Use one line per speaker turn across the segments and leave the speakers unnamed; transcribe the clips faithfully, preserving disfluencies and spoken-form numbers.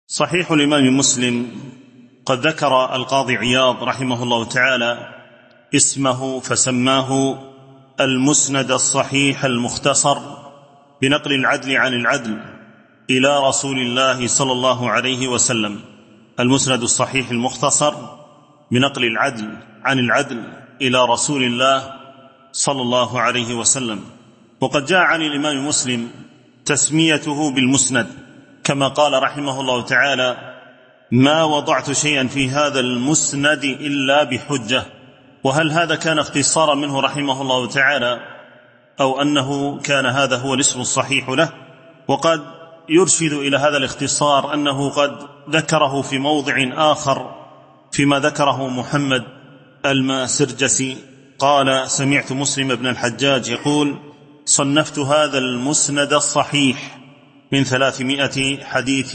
صحيح الإمام مسلم قد ذكر القاضي عياض رحمه الله تعالى اسمه فسماه المسند الصحيح المختصر بنقل العدل عن العدل إلى رسول الله صلى الله عليه وسلم. المسند الصحيح المختصر بنقل العدل عن العدل إلى رسول الله صلى الله عليه وسلم. وقد جاء عن الإمام مسلم تسميته بالمسند كما قال رحمه الله تعالى: ما وضعت شيئا في هذا المسند إلا بحجة. وهل هذا كان اختصارا منه رحمه الله تعالى أو أنه كان هذا هو الاسم الصحيح له؟ وقد يرشد إلى هذا الاختصار أنه قد ذكره في موضع آخر فيما ذكره محمد الماسرجسي قال: سمعت مسلم بن الحجاج يقول: صنفت هذا المسند الصحيح من ثلاثمائة حديث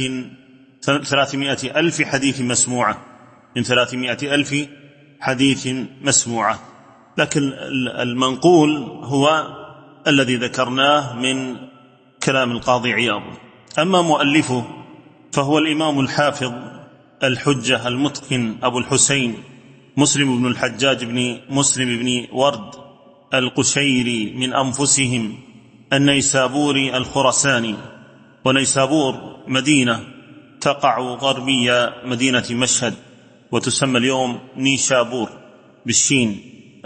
ثلاثمائة ألف حديث مسموعة من ثلاثمائة ألف حديث مسموعة. لكن المنقول هو الذي ذكرناه من كلام القاضي عياض. أما مؤلفه فهو الإمام الحافظ الحجة المتقن أبو الحسين مسلم بن الحجاج بن مسلم بن ورد القشيري من أنفسهم النيسابوري الخرساني. ونيسابور مدينة تقع غربي مدينة مشهد وتسمى اليوم نيشابور بالشين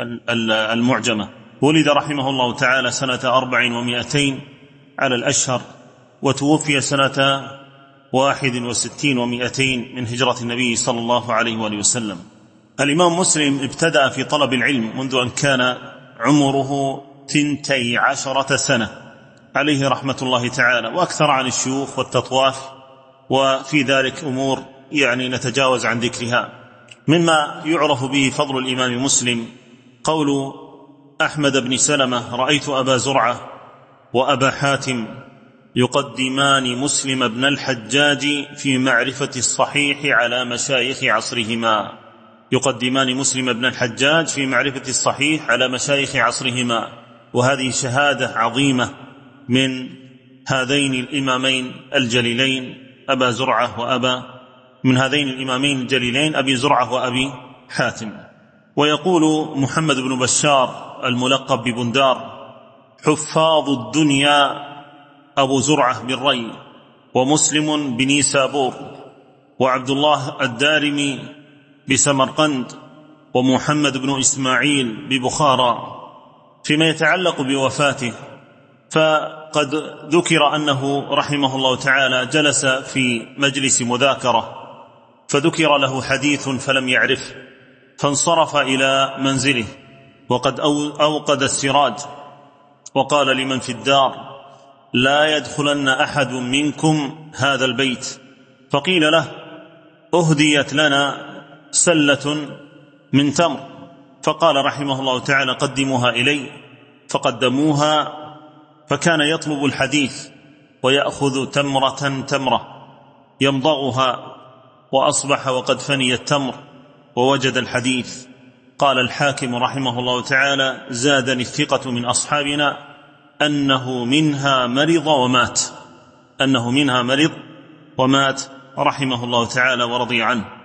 المعجمة. ولد رحمه الله تعالى سنة أربع ومائتين على الأشهر، وتوفي سنة واحد وستين ومائتين من هجرة النبي صلى الله عليه وآله وسلم. الإمام مسلم ابتدأ في طلب العلم منذ أن كان عمره تنتي عشرة سنة عليه رحمة الله تعالى، وأكثر عن الشيوخ والتطواف، وفي ذلك أمور يعني نتجاوز عن ذكرها. مما يعرف به فضل الإمام مسلم قول أحمد بن سلمة: رأيت أبا زرعة وأبا حاتم يقدمان مسلم بن الحجاج في معرفة الصحيح على مشايخ عصرهما. يقدمان مسلم بن الحجاج في معرفة الصحيح على مشايخ عصرهما. وهذه شهادة عظيمة من هذين الإمامين الجليلين أبا زرعة وأبا من هذين الإمامين الجليلين أبي زرعة وأبي حاتم. ويقول محمد بن بشار الملقب ببندار: حفاظ الدنيا أبو زرعة بالري، ومسلم بنيسابور، وعبد الله الدارمي بسمرقند، ومحمد بن إسماعيل ببخارى. فيما يتعلق بوفاته فقد ذكر أنه رحمه الله تعالى جلس في مجلس مذاكرة فذكر له حديث فلم يعرفه، فانصرف إلى منزله وقد أوقد السراج وقال لمن في الدار: لا يدخلن أحد منكم هذا البيت. فقيل له: أهديت لنا سلة من تمر. فقال رحمه الله تعالى: قدموها إلي. فقدموها، فكان يطلب الحديث ويأخذ تمرة تمرة يمضغها، وأصبح وقد فني التمر ووجد الحديث. قال الحاكم رحمه الله تعالى: زادني الثقة من أصحابنا أنه منها مرض ومات أنه منها مرض ومات رحمه الله تعالى ورضي عنه.